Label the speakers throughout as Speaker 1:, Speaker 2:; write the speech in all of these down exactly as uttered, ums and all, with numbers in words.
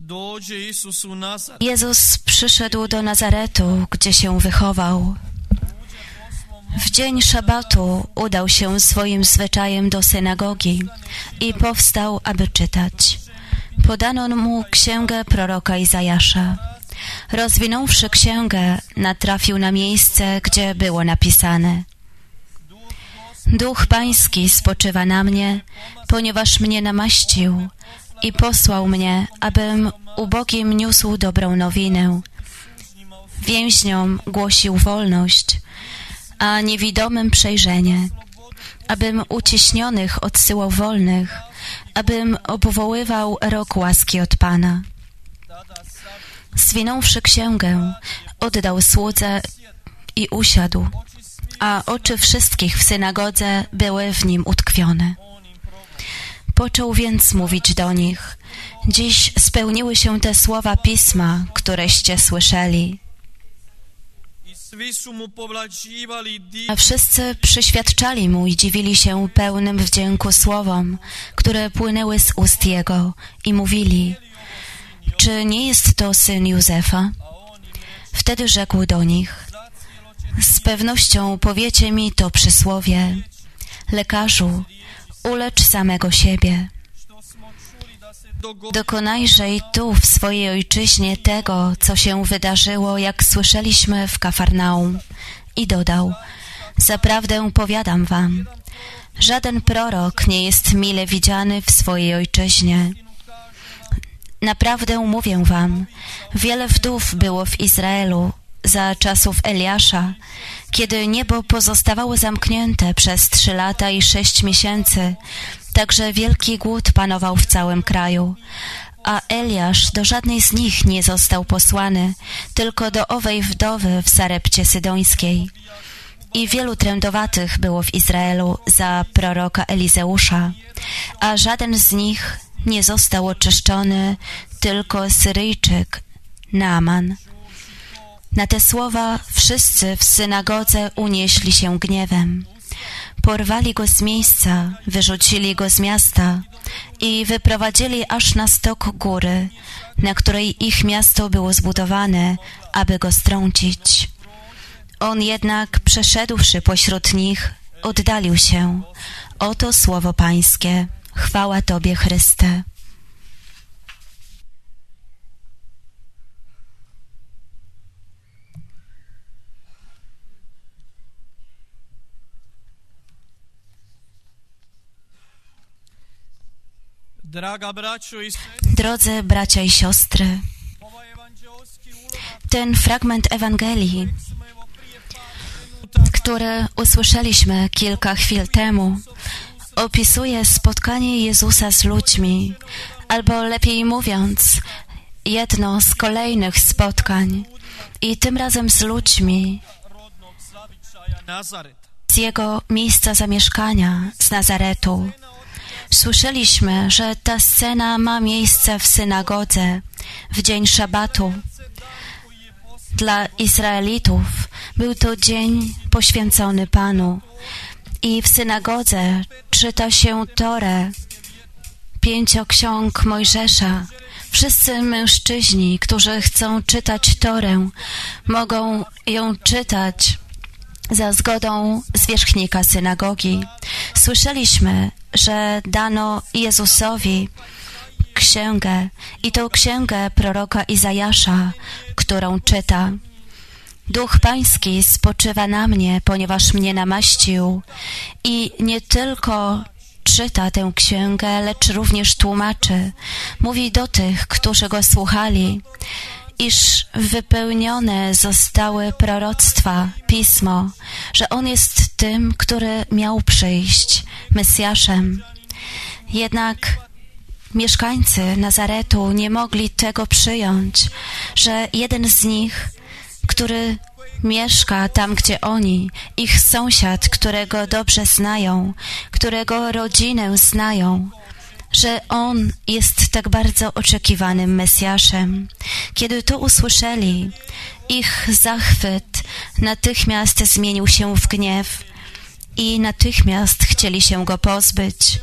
Speaker 1: Jezus przyszedł do Nazaretu, gdzie się wychował. W dzień szabatu udał się swoim zwyczajem do synagogi i powstał, aby czytać. Podano mu księgę proroka Izajasza. Rozwinąwszy księgę, natrafił na miejsce, gdzie było napisane: Duch Pański spoczywa na mnie, ponieważ mnie namaścił i posłał mnie, abym ubogim niósł dobrą nowinę, więźniom głosił wolność, a niewidomym przejrzenie, abym uciśnionych odsyłał wolnych, abym obwoływał rok łaski od Pana. Zwinąwszy księgę, oddał słudze i usiadł, a oczy wszystkich w synagodze były w nim utkwione. Począł więc mówić do nich: Dziś spełniły się te słowa Pisma, któreście słyszeli. A wszyscy przyświadczali mu i dziwili się pełnym wdzięku słowom, które płynęły z ust jego, i mówili: Czy nie jest to syn Józefa? Wtedy rzekł do nich: Z pewnością powiecie mi to przysłowie: Lekarzu, ulecz samego siebie. Dokonajże i tu w swojej ojczyźnie tego, co się wydarzyło, jak słyszeliśmy w Kafarnaum. I dodał: Zaprawdę powiadam wam, żaden prorok nie jest mile widziany w swojej ojczyźnie. Naprawdę mówię wam, wiele wdów było w Izraelu za czasów Eliasza, kiedy niebo pozostawało zamknięte przez trzy lata i sześć miesięcy, także wielki głód panował w całym kraju. A Eliasz do żadnej z nich nie został posłany, tylko do owej wdowy w Sarepcie Sydońskiej. I wielu trędowatych było w Izraelu za proroka Elizeusza, a żaden z nich nie został oczyszczony, tylko Syryjczyk Naaman. Na te słowa wszyscy w synagodze unieśli się gniewem. Porwali go z miejsca, wyrzucili go z miasta i wyprowadzili aż na stok góry, na której ich miasto było zbudowane, aby go strącić. On jednak, przeszedłszy pośród nich, oddalił się. Oto słowo Pańskie. Chwała Tobie, Chryste. Drodzy bracia i siostry, ten fragment Ewangelii, który usłyszeliśmy kilka chwil temu, opisuje spotkanie Jezusa z ludźmi, albo lepiej mówiąc, jedno z kolejnych spotkań, i tym razem z ludźmi z jego miejsca zamieszkania, z Nazaretu. Słyszeliśmy, że ta scena ma miejsce w synagodze w dzień szabatu. Dla Izraelitów był to dzień poświęcony Panu i w synagodze czyta się Torę, pięcioksiąg Mojżesza. Wszyscy mężczyźni, którzy chcą czytać Torę, mogą ją czytać za zgodą zwierzchnika synagogi. Słyszeliśmy, że dano Jezusowi księgę, i tą księgę proroka Izajasza, którą czyta. Duch Pański spoczywa na mnie, ponieważ mnie namaścił, i nie tylko czyta tę księgę, lecz również tłumaczy. Mówi do tych, którzy go słuchali, iż wypełnione zostały proroctwa, Pismo, że On jest tym, który miał przyjść, Mesjaszem. Jednak mieszkańcy Nazaretu nie mogli tego przyjąć, że jeden z nich, który mieszka tam, gdzie oni, ich sąsiad, którego dobrze znają, którego rodzinę znają, że On jest tak bardzo oczekiwanym Mesjaszem. Kiedy to usłyszeli, ich zachwyt natychmiast zmienił się w gniew i natychmiast chcieli się Go pozbyć.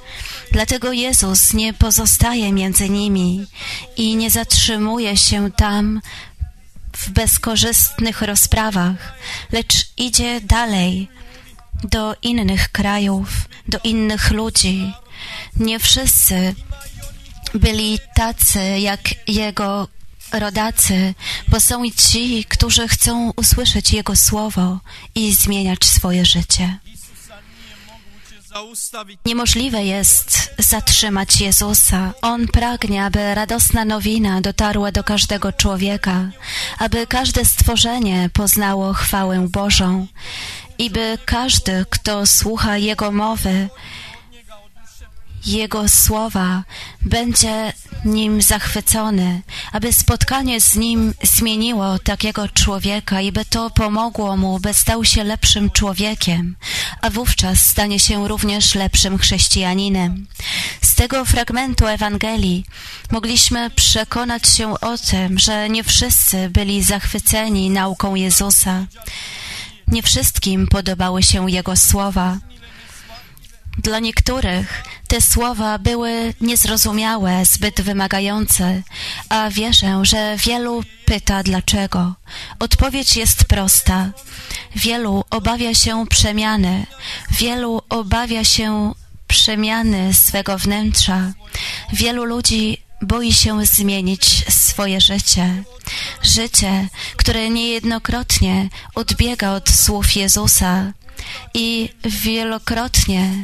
Speaker 1: Dlatego Jezus nie pozostaje między nimi i nie zatrzymuje się tam w bezkorzystnych rozprawach, lecz idzie dalej do innych krajów, do innych ludzi. Nie wszyscy byli tacy jak Jego rodacy, bo są i ci, którzy chcą usłyszeć Jego słowo i zmieniać swoje życie. Niemożliwe jest zatrzymać Jezusa. On pragnie, aby radosna nowina dotarła do każdego człowieka, aby każde stworzenie poznało chwałę Bożą i by każdy, kto słucha Jego mowy, Jego słowa, będzie nim zachwycony, aby spotkanie z Nim zmieniło takiego człowieka i by to pomogło mu, by stał się lepszym człowiekiem, a wówczas stanie się również lepszym chrześcijaninem. Z tego fragmentu Ewangelii mogliśmy przekonać się o tym, że nie wszyscy byli zachwyceni nauką Jezusa. Nie wszystkim podobały się Jego słowa. Dla niektórych te słowa były niezrozumiałe, zbyt wymagające, a wierzę, że wielu pyta dlaczego. Odpowiedź jest prosta. Wielu obawia się przemiany, wielu obawia się przemiany swego wnętrza. Wielu ludzi boi się zmienić swoje życie. Życie, które niejednokrotnie odbiega od słów Jezusa i wielokrotnie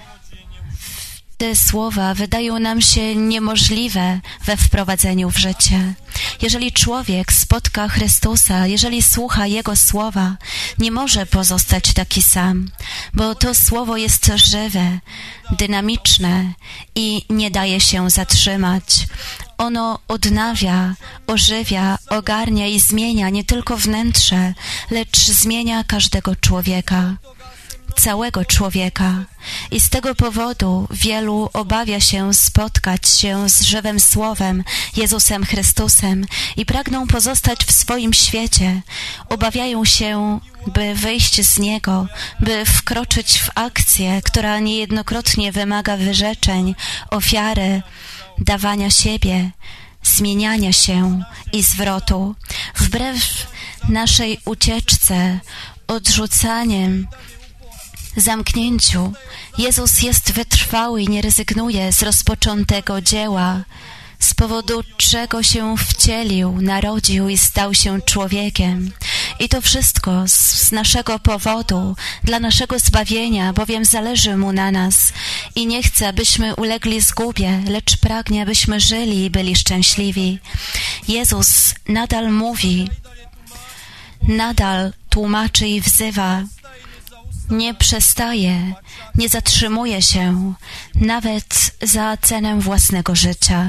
Speaker 1: te słowa wydają nam się niemożliwe we wprowadzeniu w życie. Jeżeli człowiek spotka Chrystusa, jeżeli słucha Jego słowa, nie może pozostać taki sam, bo to słowo jest żywe, dynamiczne i nie daje się zatrzymać. Ono odnawia, ożywia, ogarnia i zmienia nie tylko wnętrze, lecz zmienia każdego człowieka. Całego człowieka. I z tego powodu wielu obawia się spotkać się z żywym Słowem, Jezusem Chrystusem i pragną pozostać w swoim świecie. Obawiają się, by wyjść z niego, by wkroczyć w akcję, która niejednokrotnie wymaga wyrzeczeń, ofiary, dawania siebie, zmieniania się i zwrotu. Wbrew naszej ucieczce, odrzucaniem, zamknięciu, Jezus jest wytrwały i nie rezygnuje z rozpoczętego dzieła, z powodu czego się wcielił, narodził i stał się człowiekiem. I to wszystko z, z naszego powodu, dla naszego zbawienia, bowiem zależy Mu na nas i nie chce, abyśmy ulegli zgubie, lecz pragnie, abyśmy żyli i byli szczęśliwi. Jezus nadal mówi, nadal tłumaczy i wzywa, nie przestaje, nie zatrzymuje się, nawet za cenę własnego życia.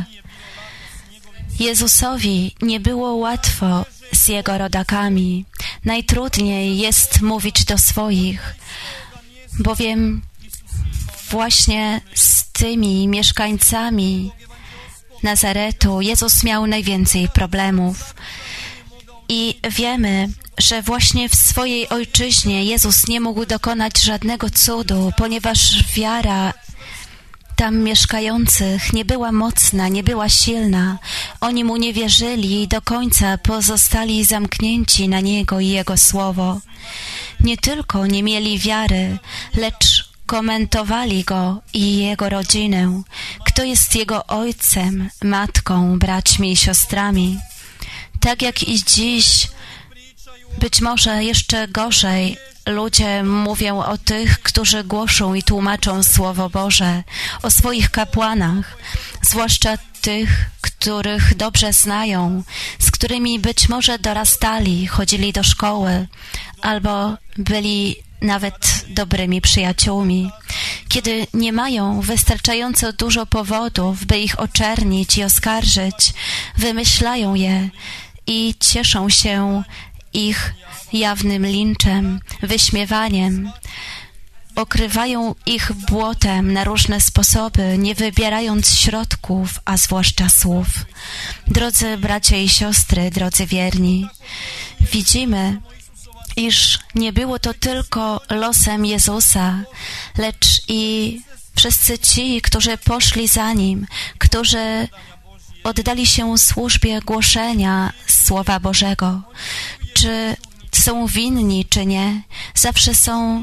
Speaker 1: Jezusowi nie było łatwo z Jego rodakami. Najtrudniej jest mówić do swoich, bowiem właśnie z tymi mieszkańcami Nazaretu Jezus miał najwięcej problemów. I wiemy, że właśnie w swojej ojczyźnie Jezus nie mógł dokonać żadnego cudu, ponieważ wiara tam mieszkających nie była mocna, nie była silna. Oni Mu nie wierzyli i do końca pozostali zamknięci na Niego i Jego słowo. Nie tylko nie mieli wiary, lecz komentowali Go i Jego rodzinę. Kto jest Jego ojcem, matką, braćmi i siostrami? Tak jak i dziś, być może jeszcze gorzej, ludzie mówią o tych, którzy głoszą i tłumaczą Słowo Boże, o swoich kapłanach, zwłaszcza tych, których dobrze znają, z którymi być może dorastali, chodzili do szkoły, albo byli nawet dobrymi przyjaciółmi. Kiedy nie mają wystarczająco dużo powodów, by ich oczernić i oskarżyć, wymyślają je i cieszą się ich jawnym linczem, wyśmiewaniem. Okrywają ich błotem na różne sposoby, nie wybierając środków, a zwłaszcza słów. Drodzy bracia i siostry, drodzy wierni, widzimy, iż nie było to tylko losem Jezusa, lecz i wszyscy ci, którzy poszli za Nim, którzy oddali się służbie głoszenia Słowa Bożego, czy są winni, czy nie, zawsze są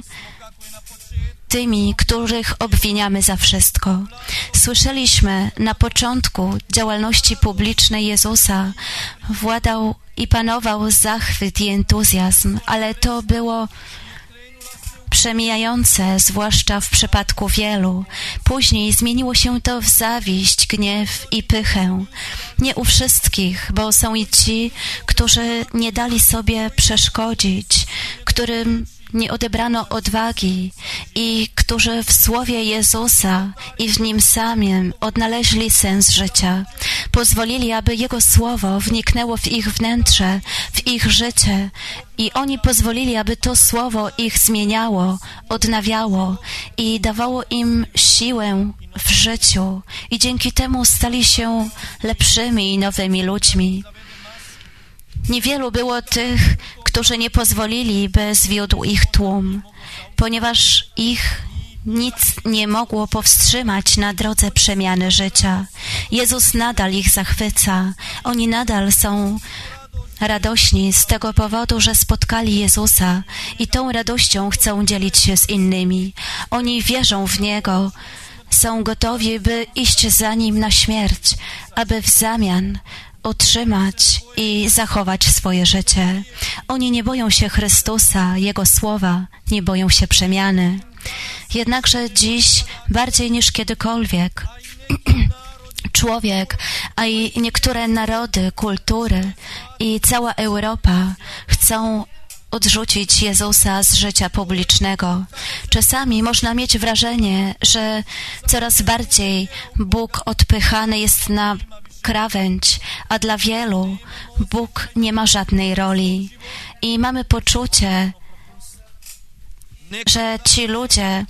Speaker 1: tymi, których obwiniamy za wszystko. Słyszeliśmy na początku działalności publicznej Jezusa, władał i panował zachwyt i entuzjazm, ale to było przemijające, zwłaszcza w przypadku wielu. Później zmieniło się to w zawiść, gniew i pychę. Nie u wszystkich, bo są i ci, którzy nie dali sobie przeszkodzić, którym nie odebrano odwagi i którzy w Słowie Jezusa i w Nim samym odnaleźli sens życia. Pozwolili, aby Jego Słowo wniknęło w ich wnętrze, w ich życie i oni pozwolili, aby to Słowo ich zmieniało, odnawiało i dawało im siłę w życiu i dzięki temu stali się lepszymi i nowymi ludźmi. Niewielu było tych, którzy nie pozwolili, by zwiódł ich tłum, ponieważ ich nic nie mogło powstrzymać na drodze przemiany życia. Jezus nadal ich zachwyca. Oni nadal są radośni z tego powodu, że spotkali Jezusa i tą radością chcą dzielić się z innymi. Oni wierzą w Niego, są gotowi, by iść za Nim na śmierć, aby w zamian utrzymać i zachować swoje życie. Oni nie boją się Chrystusa, Jego Słowa, nie boją się przemiany. Jednakże dziś bardziej niż kiedykolwiek człowiek, a i niektóre narody, kultury i cała Europa chcą odrzucić Jezusa z życia publicznego. Czasami można mieć wrażenie, że coraz bardziej Bóg odpychany jest na krawędź, a dla wielu Bóg nie ma żadnej roli. I mamy poczucie, że ci ludzie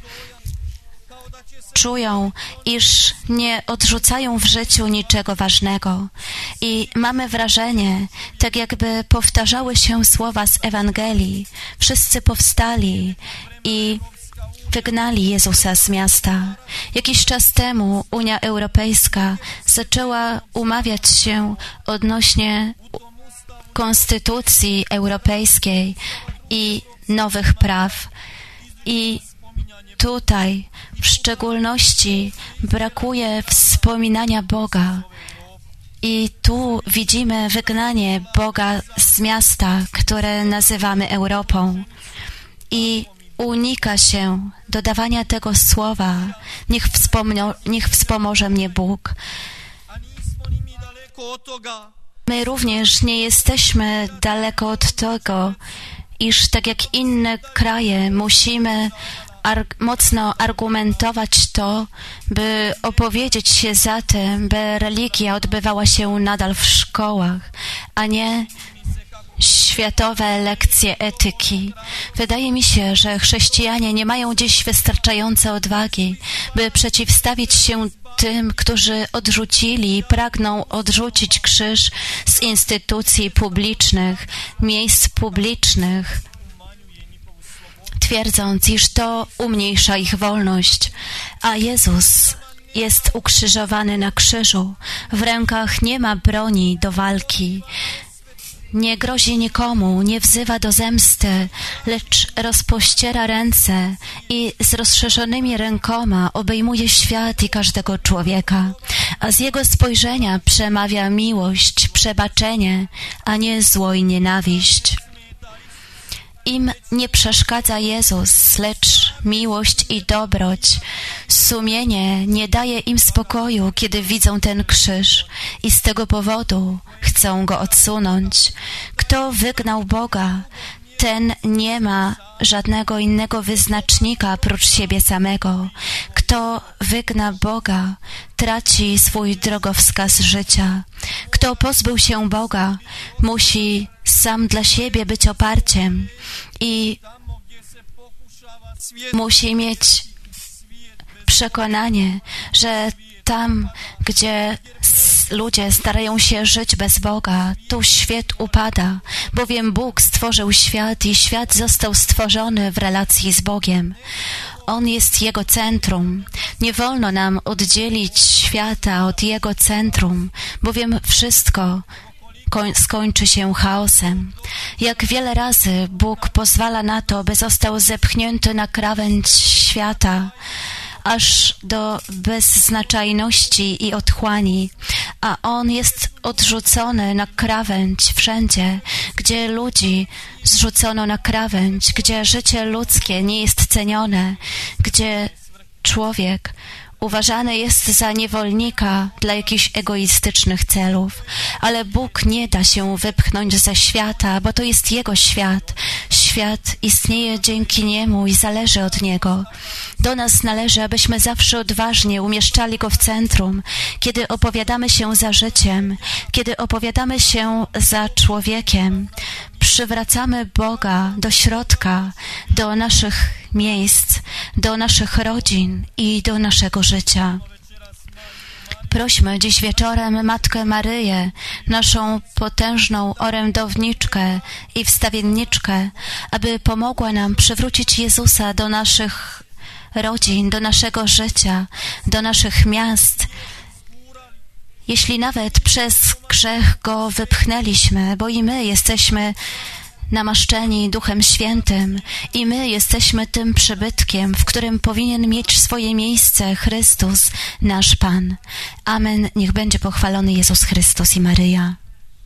Speaker 1: czują, iż nie odrzucają w życiu niczego ważnego. I mamy wrażenie, tak jakby powtarzały się słowa z Ewangelii. Wszyscy powstali i wygnali Jezusa z miasta. Jakiś czas temu Unia Europejska zaczęła umawiać się odnośnie Konstytucji Europejskiej i nowych praw. I tutaj w szczególności brakuje wspominania Boga. I tu widzimy wygnanie Boga z miasta, które nazywamy Europą. I unika się dodawania tego słowa. Niech, wspomno, niech wspomoże mnie Bóg. My również nie jesteśmy daleko od tego, iż tak jak inne kraje musimy Ar- mocno argumentować to, by opowiedzieć się za tym, by religia odbywała się nadal w szkołach, a nie światowe lekcje etyki. Wydaje mi się, że chrześcijanie nie mają dziś wystarczającej odwagi, by przeciwstawić się tym, którzy odrzucili i pragną odrzucić krzyż z instytucji publicznych, miejsc publicznych, twierdząc, iż to umniejsza ich wolność, a Jezus jest ukrzyżowany na krzyżu. W rękach nie ma broni do walki. Nie grozi nikomu, nie wzywa do zemsty, lecz rozpościera ręce i z rozszerzonymi rękoma obejmuje świat i każdego człowieka. A z Jego spojrzenia przemawia miłość, przebaczenie, a nie zło i nienawiść. Im nie przeszkadza Jezus, lecz miłość i dobroć. Sumienie nie daje im spokoju, kiedy widzą ten krzyż i z tego powodu chcą go odsunąć. Kto wygnał Boga, ten nie ma żadnego innego wyznacznika prócz siebie samego. Kto wygna Boga, traci swój drogowskaz życia. Kto pozbył się Boga, musi sam dla siebie być oparciem i musi mieć przekonanie, że tam, gdzie ludzie starają się żyć bez Boga, tu świat upada, bowiem Bóg stworzył świat i świat został stworzony w relacji z Bogiem. On jest Jego centrum. Nie wolno nam oddzielić świata od Jego centrum, bowiem wszystko skończy się chaosem. Jak wiele razy Bóg pozwala na to, by został zepchnięty na krawędź świata, aż do beznaczajności i otchłani, a On jest odrzucony na krawędź wszędzie, gdzie ludzi zrzucono na krawędź, gdzie życie ludzkie nie jest cenione, gdzie człowiek uważany jest za niewolnika dla jakichś egoistycznych celów. Ale Bóg nie da się wypchnąć ze świata, bo to jest Jego świat. Świat istnieje dzięki Niemu i zależy od Niego. Do nas należy, abyśmy zawsze odważnie umieszczali Go w centrum, kiedy opowiadamy się za życiem, kiedy opowiadamy się za człowiekiem. Przywracamy Boga do środka, do naszych miejsc, do naszych rodzin i do naszego życia. Prośmy dziś wieczorem Matkę Maryję, naszą potężną orędowniczkę i wstawienniczkę, aby pomogła nam przywrócić Jezusa do naszych rodzin, do naszego życia, do naszych miast. Jeśli nawet przez grzech Go wypchnęliśmy, bo i my jesteśmy namaszczeni Duchem Świętym i my jesteśmy tym przybytkiem, w którym powinien mieć swoje miejsce Chrystus, nasz Pan. Amen. Niech będzie pochwalony Jezus Chrystus i Maryja.